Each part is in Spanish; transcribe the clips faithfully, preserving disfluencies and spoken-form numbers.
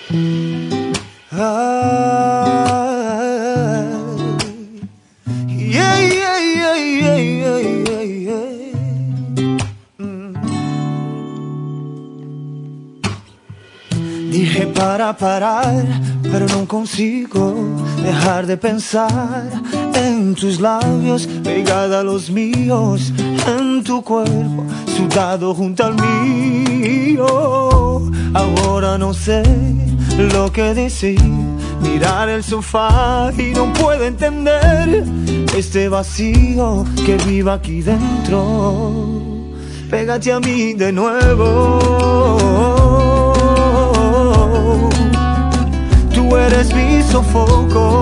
yeah, yeah, yeah, yeah, yeah, yeah. Mm. Dije para parar, pero no consigo dejar de pensar en tus labios, pegada a los míos, en tu cuerpo, sudado junto al mío. Ahora no sé lo que decir, mirar el sofá y no puedo entender este vacío que vive aquí dentro. Pégate a mí de nuevo. Tú eres mi sofoco.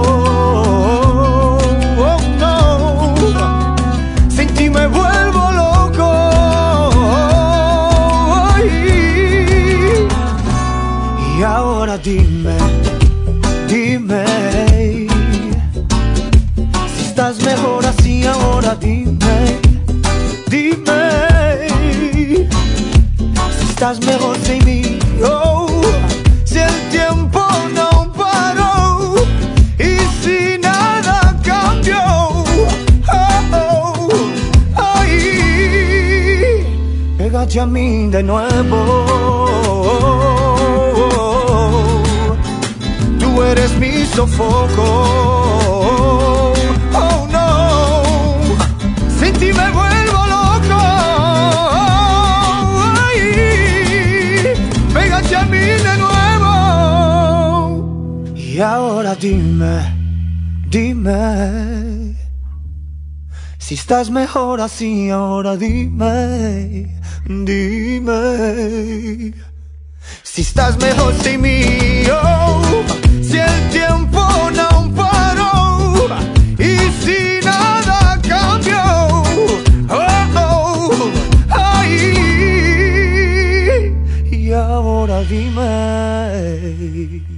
Oh no, sin ti me vuelvo loco. Y ahora dime, dime, si estás mejor así. Ahora dime, dime, si estás mejor sin mí. Oh, si el tiempo no paró y si nada cambió. Oh, oh, ay, pégate a mí de nuevo. Tú eres mi sofoco. Oh no, sin ti me vuelvo loco. Ay, pégate a mí de nuevo. Y ahora dime, dime, si estás mejor así. Ahora dime, dime, si estás mejor sin mí. Oh, si el tiempo no paró y si nada cambió. Oh, oh, ay, y ahora dime.